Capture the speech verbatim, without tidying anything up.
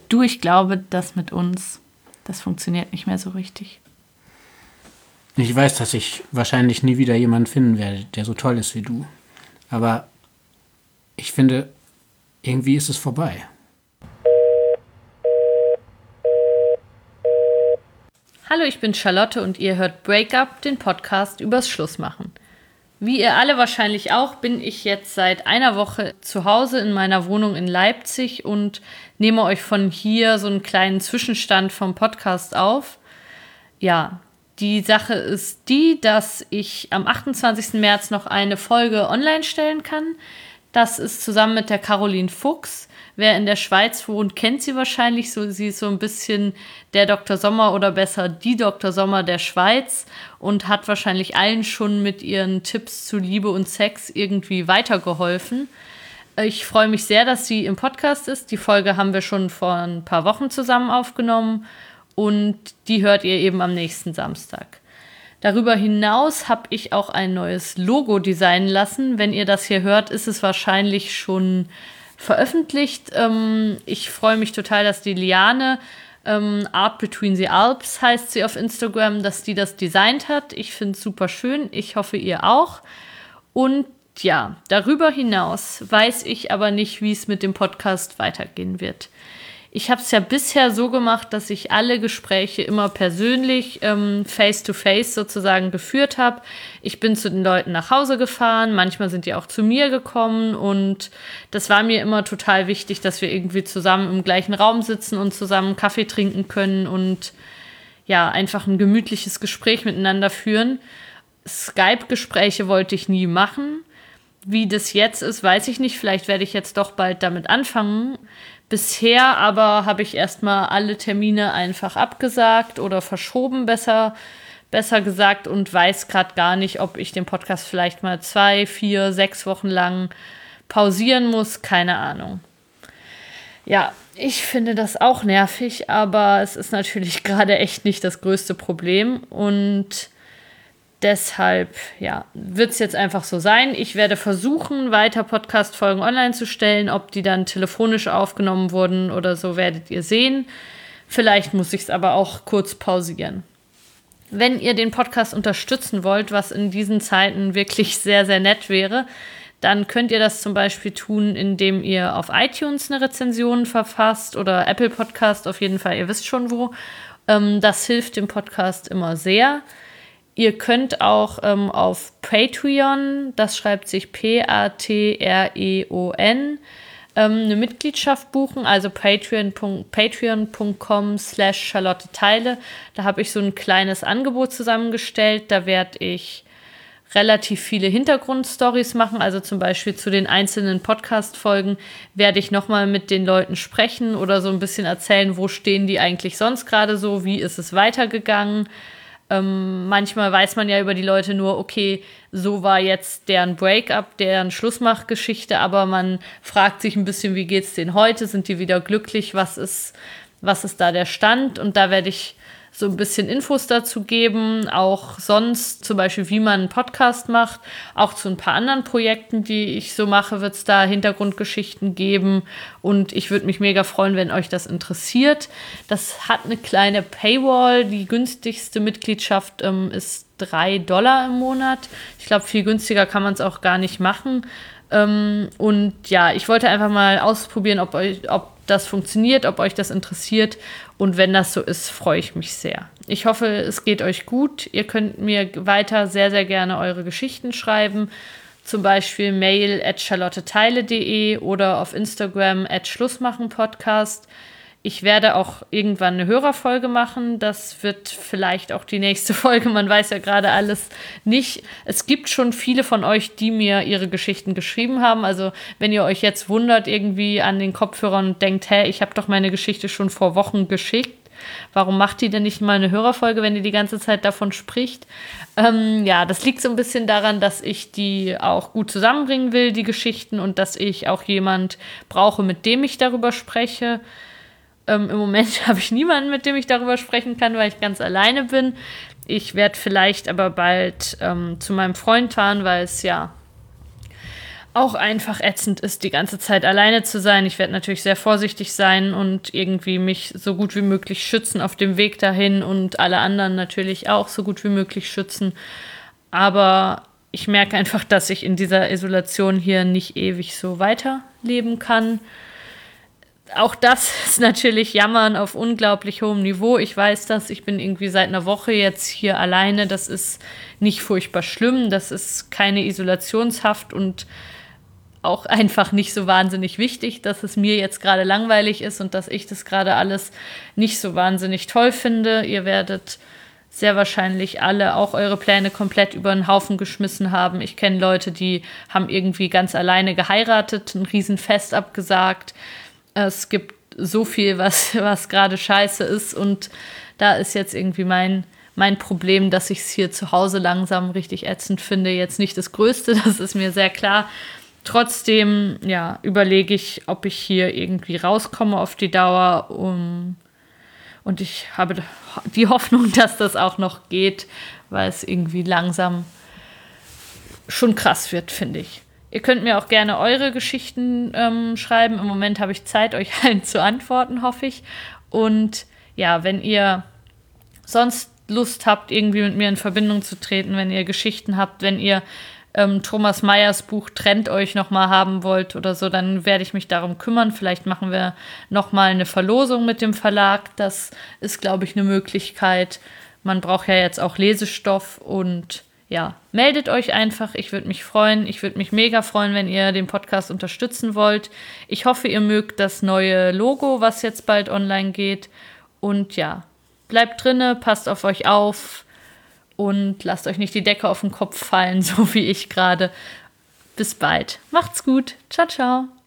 Du, ich glaube, das mit uns, das funktioniert nicht mehr so richtig. Ich weiß, dass ich wahrscheinlich nie wieder jemanden finden werde, der so toll ist wie du. Aber ich finde, irgendwie ist es vorbei. Hallo, ich bin Charlotte und ihr hört Breakup, den Podcast übers Schlussmachen. Wie ihr alle wahrscheinlich auch, bin ich jetzt seit einer Woche zu Hause in meiner Wohnung in Leipzig und nehme euch von hier so einen kleinen Zwischenstand vom Podcast auf. Ja, die Sache ist die, dass ich am achtundzwanzigsten März noch eine Folge online stellen kann. Das ist zusammen mit der Caroline Fuchs. Wer in der Schweiz wohnt, kennt sie wahrscheinlich. So, sie ist so ein bisschen der Doktor Sommer oder besser die Doktor Sommer der Schweiz und hat wahrscheinlich allen schon mit ihren Tipps zu Liebe und Sex irgendwie weitergeholfen. Ich freue mich sehr, dass sie im Podcast ist. Die Folge haben wir schon vor ein paar Wochen zusammen aufgenommen und die hört ihr eben am nächsten Samstag. Darüber hinaus habe ich auch ein neues Logo designen lassen. Wenn ihr das hier hört, ist es wahrscheinlich schon veröffentlicht. Ähm, ich freue mich total, dass die Liane, ähm, Art Between the Alps heißt sie auf Instagram, dass die das designt hat. Ich finde es super schön. Ich hoffe, ihr auch. Und ja, darüber hinaus weiß ich aber nicht, wie es mit dem Podcast weitergehen wird. Ich habe es ja bisher so gemacht, dass ich alle Gespräche immer persönlich, ähm, face-to-face sozusagen geführt habe. Ich bin zu den Leuten nach Hause gefahren, manchmal sind die auch zu mir gekommen und das war mir immer total wichtig, dass wir irgendwie zusammen im gleichen Raum sitzen und zusammen Kaffee trinken können und ja, einfach ein gemütliches Gespräch miteinander führen. Skype-Gespräche wollte ich nie machen. Wie das jetzt ist, weiß ich nicht. Vielleicht werde ich jetzt doch bald damit anfangen. Bisher aber habe ich erstmal alle Termine einfach abgesagt oder verschoben, besser, besser gesagt, und weiß gerade gar nicht, ob ich den Podcast vielleicht mal zwei, vier, sechs Wochen lang pausieren muss. Keine Ahnung. Ja, ich finde das auch nervig, aber es ist natürlich gerade echt nicht das größte Problem und deshalb, ja, wird es jetzt einfach so sein. Ich werde versuchen, weiter Podcast-Folgen online zu stellen. Ob die dann telefonisch aufgenommen wurden oder so, werdet ihr sehen. Vielleicht muss ich es aber auch kurz pausieren. Wenn ihr den Podcast unterstützen wollt, was in diesen Zeiten wirklich sehr, sehr nett wäre, dann könnt ihr das zum Beispiel tun, indem ihr auf iTunes eine Rezension verfasst oder Apple Podcast, auf jeden Fall, ihr wisst schon wo. Das hilft dem Podcast immer sehr. Ihr könnt auch ähm, auf Patreon, das schreibt sich P A T R E O N, ähm, eine Mitgliedschaft buchen, also patreon punkt com slash Charlotte Teile. Da habe ich so ein kleines Angebot zusammengestellt. Da werde ich relativ viele Hintergrundstories machen, also zum Beispiel zu den einzelnen Podcast-Folgen werde ich nochmal mit den Leuten sprechen oder so ein bisschen erzählen, wo stehen die eigentlich sonst gerade so, wie ist es weitergegangen. Ähm, manchmal weiß man ja über die Leute nur, okay, so war jetzt deren Breakup, deren Schlussmachgeschichte, aber man fragt sich ein bisschen, wie geht's denen heute? Sind die wieder glücklich? Was ist, was ist da der Stand? Und da werde ich so ein bisschen Infos dazu geben, auch sonst zum Beispiel, wie man einen Podcast macht. Auch zu ein paar anderen Projekten, die ich so mache, wird es da Hintergrundgeschichten geben und ich würde mich mega freuen, wenn euch das interessiert. Das hat eine kleine Paywall. Die günstigste Mitgliedschaft ähm, ist drei Dollar im Monat. Ich glaube, viel günstiger kann man es auch gar nicht machen. Ähm, und ja, ich wollte einfach mal ausprobieren, ob euch, ob das funktioniert, ob euch das interessiert. Und wenn das so ist, freue ich mich sehr. Ich hoffe, es geht euch gut. Ihr könnt mir weiter sehr, sehr gerne eure Geschichten schreiben. Zum Beispiel mail at charlotteteile punkt de oder auf Instagram at schlussmachenpodcast. Ich werde auch irgendwann eine Hörerfolge machen. Das wird vielleicht auch die nächste Folge. Man weiß ja gerade alles nicht. Es gibt schon viele von euch, die mir ihre Geschichten geschrieben haben. Also wenn ihr euch jetzt wundert irgendwie an den Kopfhörern und denkt, hä, ich habe doch meine Geschichte schon vor Wochen geschickt. Warum macht die denn nicht mal eine Hörerfolge, wenn die die ganze Zeit davon spricht? Ähm, ja, das liegt so ein bisschen daran, dass ich die auch gut zusammenbringen will, die Geschichten, und dass ich auch jemand brauche, mit dem ich darüber spreche. Ähm, Im Moment habe ich niemanden, mit dem ich darüber sprechen kann, weil ich ganz alleine bin. Ich werde vielleicht aber bald ähm, zu meinem Freund fahren, weil es ja auch einfach ätzend ist, die ganze Zeit alleine zu sein. Ich werde natürlich sehr vorsichtig sein und irgendwie mich so gut wie möglich schützen auf dem Weg dahin und alle anderen natürlich auch so gut wie möglich schützen. Aber ich merke einfach, dass ich in dieser Isolation hier nicht ewig so weiterleben kann. Auch das ist natürlich Jammern auf unglaublich hohem Niveau. Ich weiß das, ich bin irgendwie seit einer Woche jetzt hier alleine. Das ist nicht furchtbar schlimm, das ist keine Isolationshaft und auch einfach nicht so wahnsinnig wichtig, dass es mir jetzt gerade langweilig ist und dass ich das gerade alles nicht so wahnsinnig toll finde. Ihr werdet sehr wahrscheinlich alle auch eure Pläne komplett über den Haufen geschmissen haben. Ich kenne Leute, die haben irgendwie ganz alleine geheiratet, ein Riesenfest abgesagt. Es gibt so viel, was, was gerade scheiße ist und da ist jetzt irgendwie mein, mein Problem, dass ich es hier zu Hause langsam richtig ätzend finde. Jetzt nicht das Größte, das ist mir sehr klar. Trotzdem, ja, überlege ich, ob ich hier irgendwie rauskomme auf die Dauer. Um, und ich habe die Hoffnung, dass das auch noch geht, weil es irgendwie langsam schon krass wird, finde ich. Ihr könnt mir auch gerne eure Geschichten ähm, schreiben. Im Moment habe ich Zeit, euch allen zu antworten, hoffe ich. Und ja, wenn ihr sonst Lust habt, irgendwie mit mir in Verbindung zu treten, wenn ihr Geschichten habt, wenn ihr ähm, Thomas Meyers Buch Trennt euch nochmal haben wollt oder so, dann werde ich mich darum kümmern. Vielleicht machen wir nochmal eine Verlosung mit dem Verlag. Das ist, glaube ich, eine Möglichkeit. Man braucht ja jetzt auch Lesestoff und ja, meldet euch einfach. Ich würde mich freuen. Ich würde mich mega freuen, wenn ihr den Podcast unterstützen wollt. Ich hoffe, ihr mögt das neue Logo, was jetzt bald online geht. Und ja, bleibt drinne, passt auf euch auf und lasst euch nicht die Decke auf den Kopf fallen, so wie ich gerade. Bis bald. Macht's gut. Ciao, ciao.